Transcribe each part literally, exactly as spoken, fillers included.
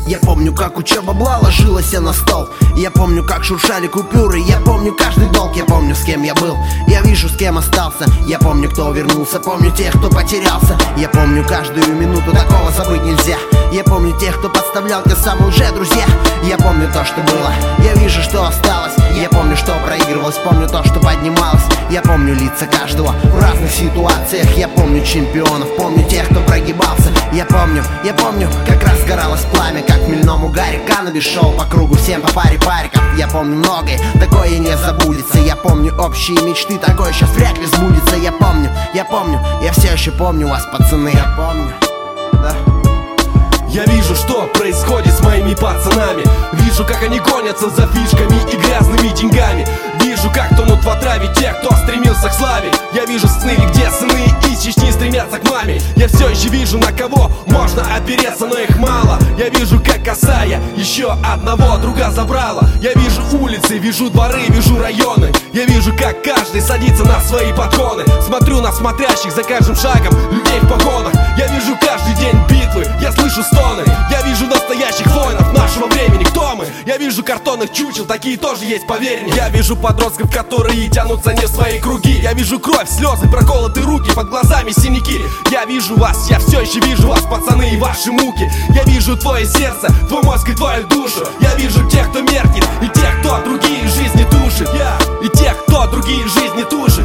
Я помню, как учеба бла ложилась на стол. Я помню, как шуршали купюры. Я помню каждый долг. Я помню, с кем я был. Я вижу, с кем остался. Я помню, кто вернулся. Помню тех, кто потерялся. Я помню каждую минуту, такого забыть нельзя. Я помню тех, кто подставлял, те самые уже друзья. Я помню то, что было. Я вижу, что осталось. Я помню, что проигрывалось. Помню то, что поднималось. Я помню лица каждого в разных ситуациях. Я помню чемпионов. Помню тех, кто прогибался. Я помню, я помню, как разгоралось пламя, как в хмельном угаре каннабис шел по кругу всем по паре париков. Я помню многое, такое не забудется. Я помню общие мечты, такое сейчас вряд ли сбудется. Я помню, я помню, я все еще помню вас, пацаны. Я помню, да. Я вижу, что происходит с моими пацанами. Вижу, как они гонятся за фишками и грязными деньгами. Вижу, как тонут в отраве те, кто стремился к славе. Я вижу сны, где сыны из Чечни стремятся к маме. Я все еще вижу, на кого можно опереться, но их мало. Я вижу, как косая еще одного друга забрала. Я вижу улицы, вижу дворы, вижу районы. Я вижу, как каждый садится на свои подгоны. Смотрю на смотрящих за каждым шагом людей в погонах. Я вижу каждый день битвы, я слышу стоны. Я вижу настоящих воинов нашего времени. Кто мы? Я вижу картонных чучел, такие тоже есть, поверь мне. Я вижу подростков, которые тянутся не в свои круги. Я вижу кровь, слезы, проколотые руки, под глазами синяки. Я вижу вас, я все еще вижу вас, пацаны, и ваши муки. Я вижу твое сердце, твой мозг и твою душу. Я вижу тех, кто меркнет, и тех, кто другие жизни тушит. И тех, кто другие жизни тушит.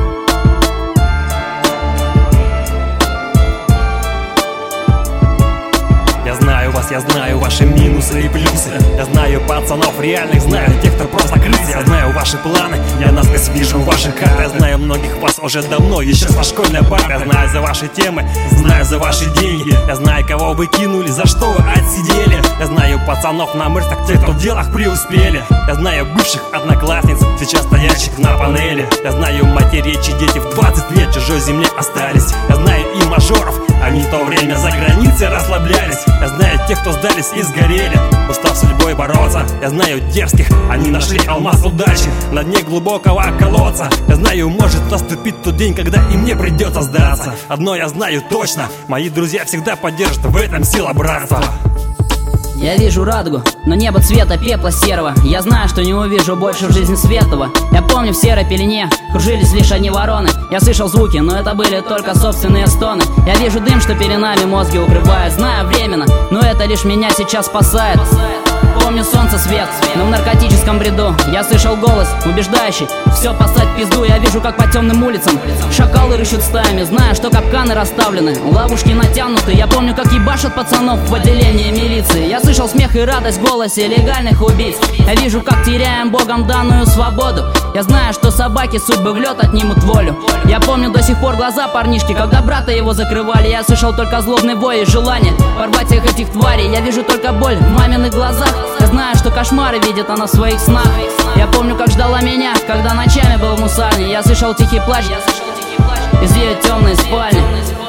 Я знаю вас, я знаю ваши минусы и плюсы. Я знаю пацанов реальных, знаю тех, кто просто крысы. Я знаю ваши планы, я насквозь вижу ваши карты. Я знаю многих вас уже давно, еще со школьной пары. Я знаю за ваши темы, знаю за ваши деньги. Я знаю, кого вы кинули, за что вы отсидели. Я знаю пацанов на мышцах, тех, кто в делах преуспели. Я знаю бывших одноклассниц, сейчас стоящих на панели. Я знаю матерей, чьи дети в двадцать лет в чужой земле остались. Я знаю и мажоров, они в то время за границей расслаблялись. Я знаю тех, кто сдались и сгорели, устав судьбой бороться. Я знаю дерзких, они нашли алмаз удачи на дне глубокого колодца. Я знаю, может наступить тот день, когда и мне придется сдаться. Одно я знаю точно, мои друзья всегда поддержат в этом сила братства. Я вижу радугу, но небо цвета пепла серого. Я знаю, что не увижу больше в жизни светлого. Я помню, в серой пелене кружились лишь одни вороны. Я слышал звуки, но это были только собственные стоны. Я вижу дым, что пеленами мозги укрывает. Знаю временно, но это лишь меня сейчас спасает. Помню солнце свет, но в наркотическом бреду я слышал голос, убеждающий все послать в пизду. Я вижу, как по темным улицам шакалы рыщут стаями. Знаю, что капканы расставлены, ловушки натянуты. Я помню, как ебашат пацанов в отделении милиции. Я слышал смех и радость в голосе легальных убийц. Я вижу, как теряем богом данную свободу. Я знаю, что собаки судьбы в лед отнимут волю. Я помню до сих пор глаза парнишки, когда брата его закрывали. Я слышал только злобный вой и желание порвать всех этих тварей. Я вижу только боль в маминых глазах. Я знаю, что кошмары видит она в своих снах. Я помню, как ждала меня, когда ночами был в мусарне. Я слышал тихий плач из ее темной спальни.